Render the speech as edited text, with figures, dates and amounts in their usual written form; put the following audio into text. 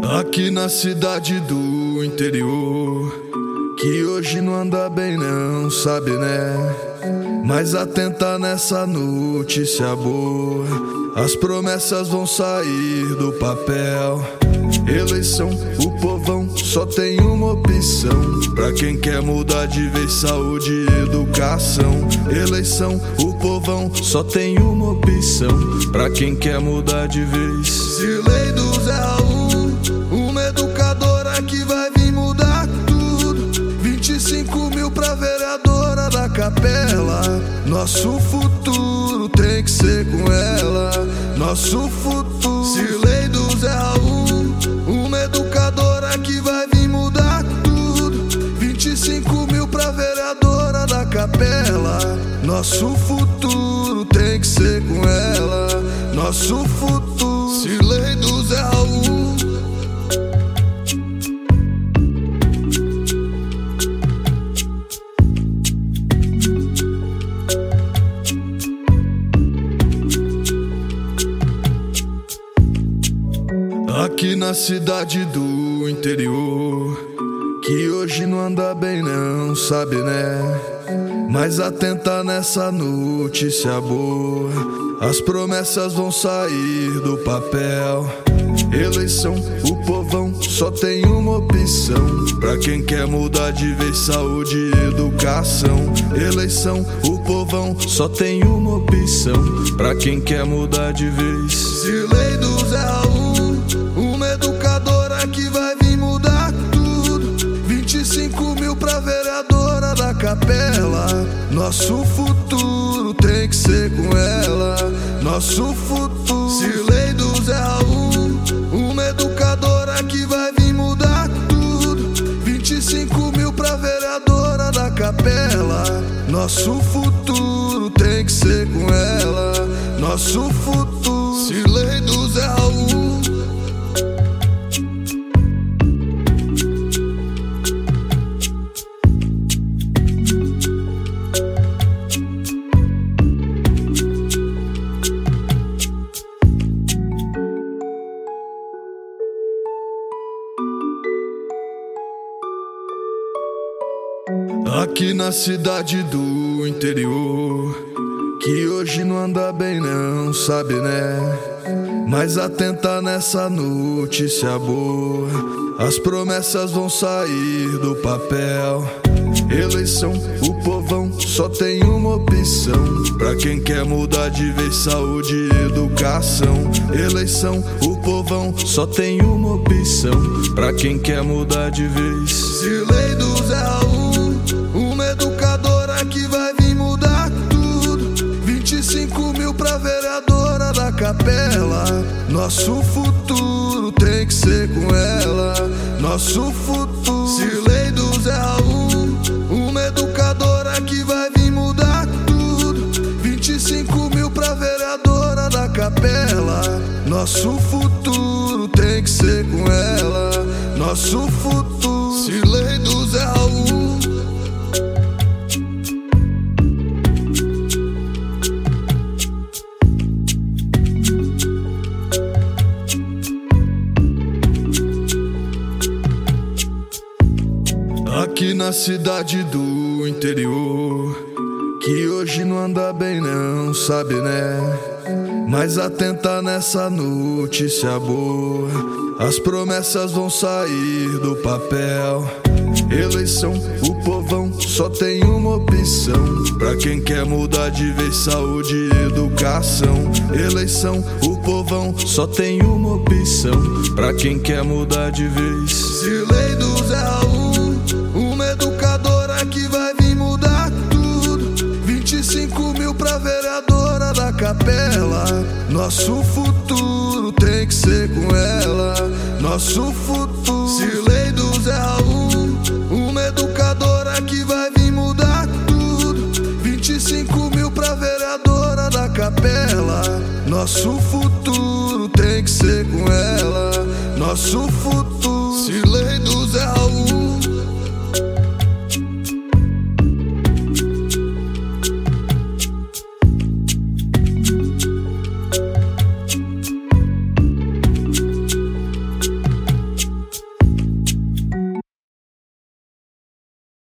Aqui na cidade do interior, que hoje não anda bem não, sabe né? Mas atenta nessa notícia boa, as promessas vão sair do papel. Eleição, o povão só tem uma opção, pra quem quer mudar de vez, saúde e educação. Eleição, o povão só tem uma opção, pra quem quer mudar de vez. Se lei do Zé Raul, uma educadora que vai vir mudar tudo. 25 mil pra vereadora da Capela. Nosso futuro tem que ser com ela. Nosso futuro. Se lei do Zé Raul, uma educadora que vai vir mudar tudo. 25 mil pra vereadora da Capela. Nosso futuro tem que ser com ela. Nosso futuro. Se lei do Zé Raul. Aqui na cidade do interior, que hoje não anda bem não, sabe né? Mas atenta nessa notícia boa, as promessas vão sair do papel. Eleição, o povão só tem uma opção, pra quem quer mudar de vez, saúde e educação. Eleição, o povão só tem uma opção, pra quem quer mudar de vez. Se lei do Zé Raul, uma educadora que vai vir mudar tudo. 25 mil pra vereadora da Capela. Nosso futuro tem que ser com ela. Nosso futuro. Se lei do Zé Raul, uma educadora que vai vir mudar tudo. 25 mil pra vereadora da Capela. Nosso futuro tem que ser com ela. Nosso futuro. Se lei do Zé Raul. Aqui na cidade do interior, que hoje não anda bem não, sabe né? Mas atenta nessa notícia boa, as promessas vão sair do papel. Eleição, o povão só tem uma opção, pra quem quer mudar de vez, saúde e educação. Eleição, o povão só tem uma opção, pra quem quer mudar de vez. Se lei do Zé Raul, uma educadora que vai vir mudar tudo. 25 mil pra vereadora da Capela. Nosso futuro tem que ser com ela. Nosso futuro. Se lei do Zé Raul, uma educadora que vai vir mudar tudo. 25 mil pra vereadora da Capela. Nosso futuro tem que ser com ela. Nosso futuro. Se lei do Zé Raul. Aqui na cidade do interior, que hoje não anda bem não, sabe né? Mas atenta nessa notícia boa, as promessas vão sair do papel. Eleição, o povão só tem uma opção, pra quem quer mudar de vez, saúde e educação. Eleição, o povão só tem uma opção, pra quem quer mudar de vez. Se lei do Zé Raul, uma educadora que vai vir mudar tudo. 25 mil pra vereadora da Capela. Nosso futuro tem que ser com ela. Nosso futuro. Se lei do Zé Raul, uma educadora que vai vir mudar tudo. 25 mil pra vereadora da Capela. Nosso futuro tem que ser com ela. Nosso futuro.